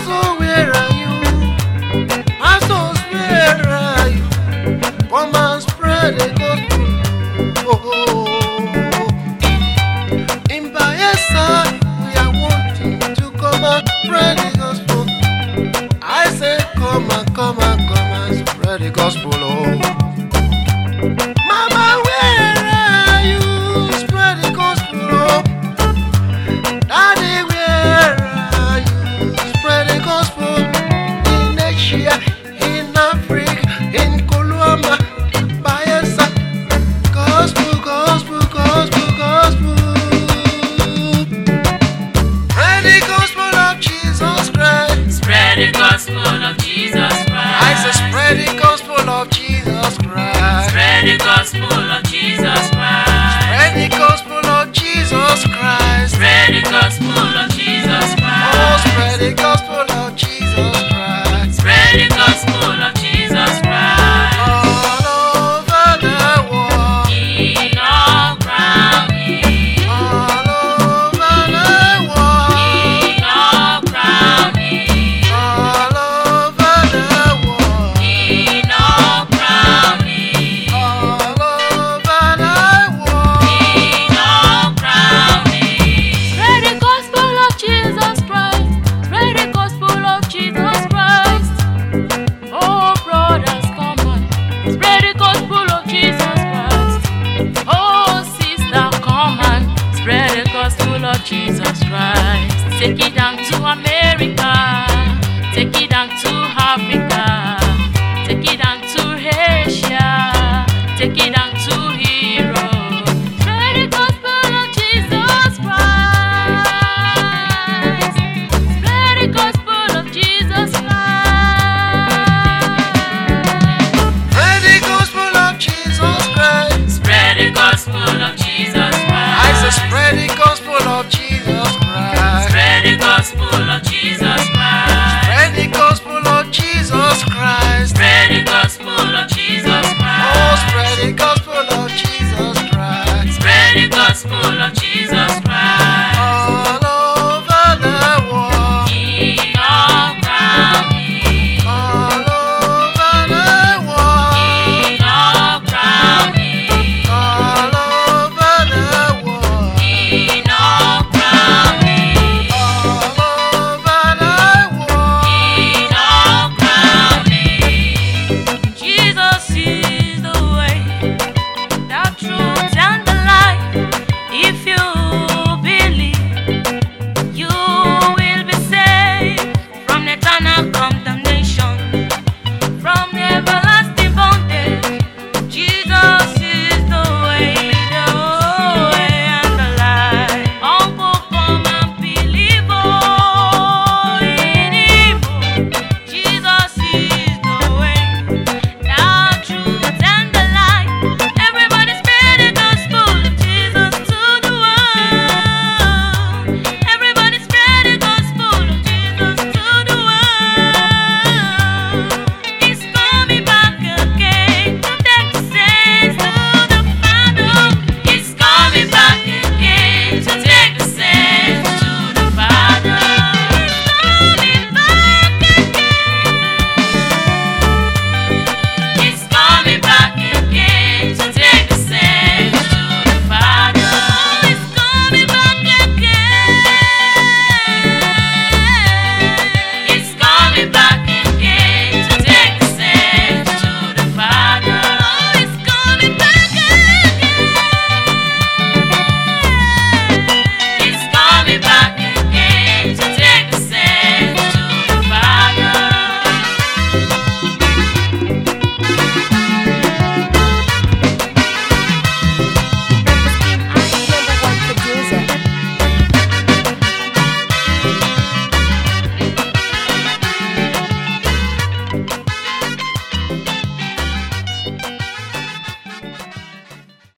Pastor, where are you? Pastors, where are you? Come and spread the gospel. Oh, in Bayelsa, we are wanting to come and spread the gospel. I say, come and spread the gospel. Oh, Mama, where are you? Spread the gospel. Oh, Daddy, where are you? Spread the gospel in Asia, in Africa, in Colombia, Bayelsa. Gospel, gospel, gospel, gospel. Spread the gospel of Jesus Christ. Spread the gospel of Jesus Christ. I say, spread the gospel of Jesus Christ. Spread the gospel of Jesus Christ. Spread the gospel of Jesus Christ. Spread the gospel of